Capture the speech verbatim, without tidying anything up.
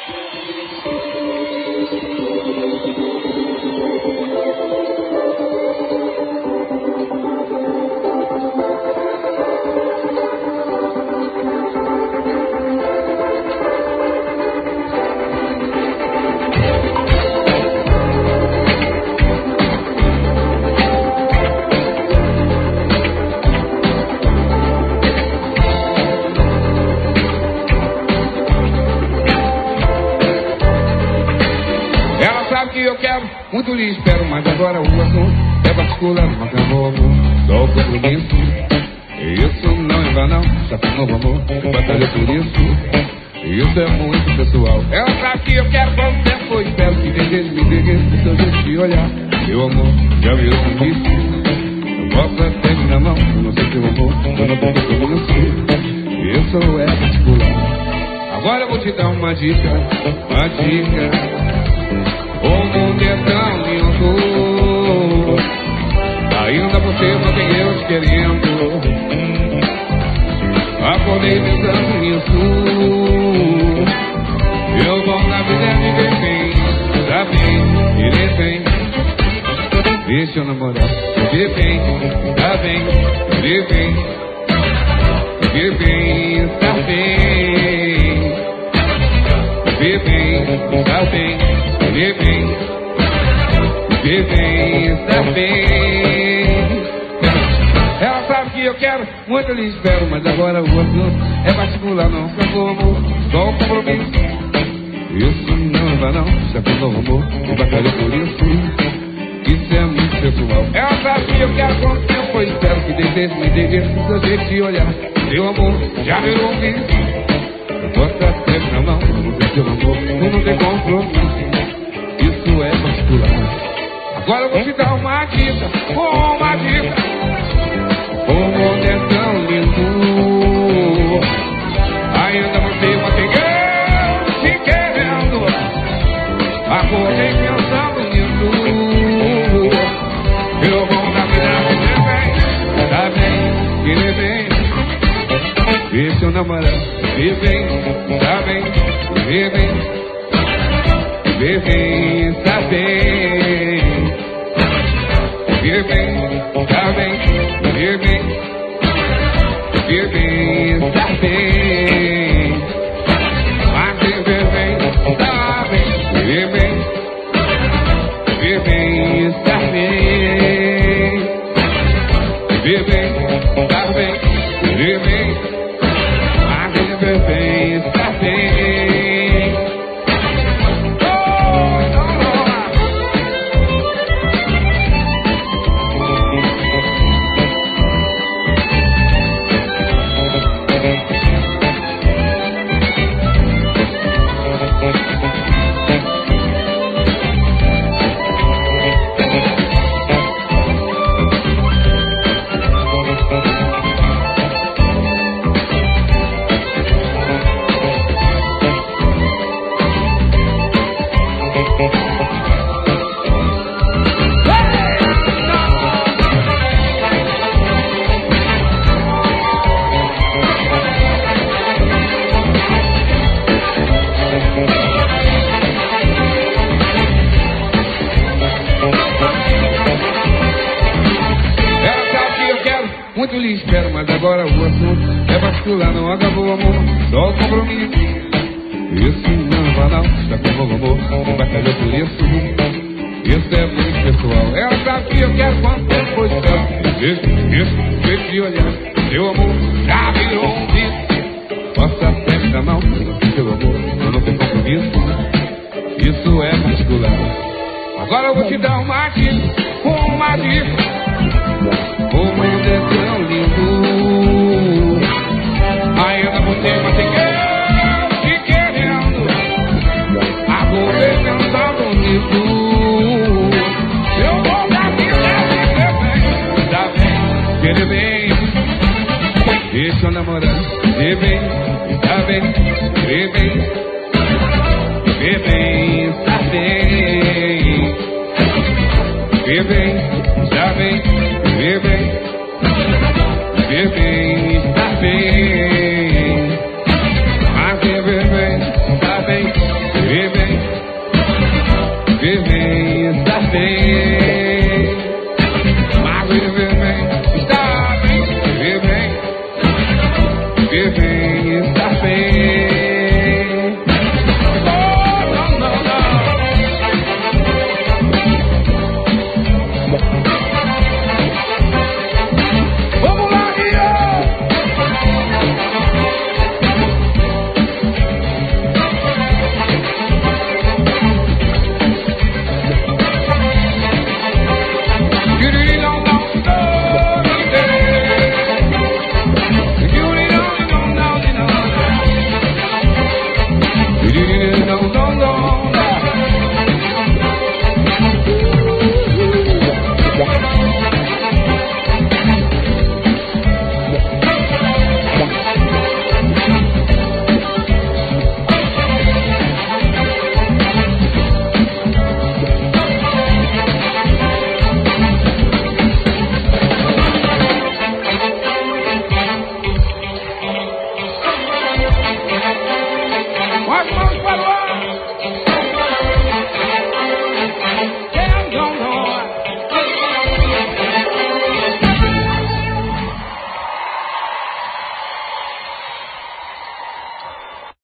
Eu quero, muito lhe espero, mas agora o assunto é particular, não acabou amor, só o compromisso. Isso não é banal, já foi novo amor, batalha por isso. Isso é muito pessoal. Ela sabe que eu quero quanto tempo, eu espero que deseje me diga do seu jeito de olhar. Meu amor, já virou compromisso. Eu posso até me na mão, eu não sei seu amor, eu não tenho compromisso. Isso é particular. Agora eu vou te dar uma dica, uma dica. O mundo é tão lindo, ainda você não tem eu te querendo. Acordei pensando nisso. Eu vou na vida é viver bem, tá bem, viver bem. Deixa eu namorar, viver bem, tá bem, viver bem. Viver bem, tá bem. Viver bem, tá bem. Viver bem, viver bem, está bem. Ela sabe que eu quero, muito lhe espero, mas agora o assunto é particular, não acabou amor, só o compromisso. Isso não vai não, já foi novo amor, e batalha por isso. Isso é muito pessoal. Ela sabe que eu quero quanto tempo, eu espero que deseje me diga do seu jeito de olhar. Meu amor, já virou um vício. Eu posso até na mão, não tem seu amor, eu não tenho compromisso. Isso é particular. Agora eu vou te dar uma dica, uma dica. O mundo é tão lindo, ainda você mantém eu te querendo. Acordei pensando nisso. Eu vou na vida viver bem, tá bem, viver bem. Deixa eu namorar, viver bem, tá bem, viver bem. Viver bem, está bem. Viver bem, está bem. Viver bem. Viver bem, está bem. Mas viver bem, está bem. Viver bem. Viver bem, está bem. Viver bem, está bem. Viver bem. Mas viver bem, está bem. Muito lhe espero, mas agora o assunto é particular, não acabou amor, só o compromisso. Isso não é banal, já acabou amor, batalhou por isso. Isso é muito pessoal. Ela sabe que eu quero quanto tempo foi espero. Isso, isso, jeito de olhar. Meu amor já virou um vício. Posso até me dar mal, seu amor, eu não tenho compromisso. Isso é particular. Agora eu vou te dar uma dica, uma dica. O mundo é tão lindo, ainda você mantém eu te querendo. Agora pensando nisso. Eu vou dar vida, viver bem, tá bem, querer bem. Deixa eu namorar, viver bem, tá bem, viver bem. Viver bem, tá bem. Viver bem, tá bem. Vê